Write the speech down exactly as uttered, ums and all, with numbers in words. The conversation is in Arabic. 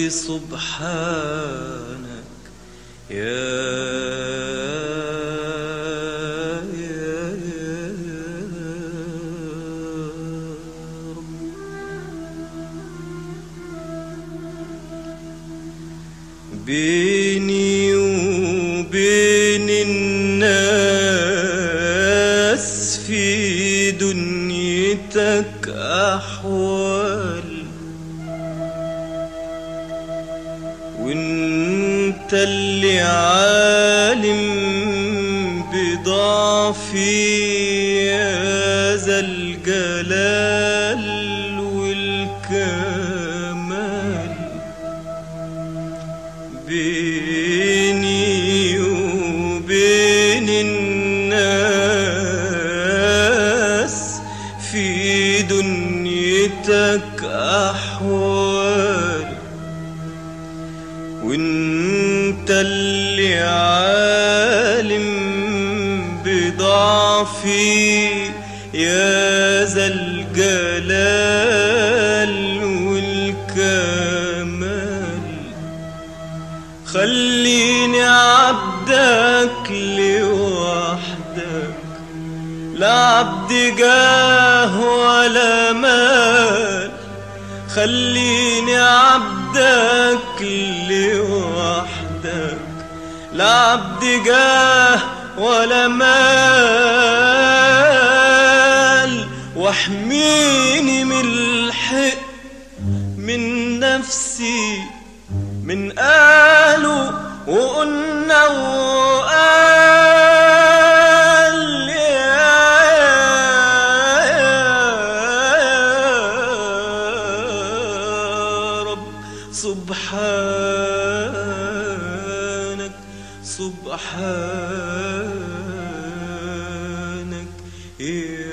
سبحانك يا بيني وبين الناس في دنيتك أحوال، وانت اللي عالم بضعفي يا ذا الجلال والكمال. بيني وبين الناس في دنيتك أحوال، وانت اللي عالم بضعفي يا ذا الجلال والكمال. خليني عبدك لوحدك، لا عبد جاه ولا مال. خليني عبدك لوحدك، لا عبد جاه ولا مال. واحميني من الحق من نفسي من قالوا وقلنا وقال يا رب. سبحانك سبحانك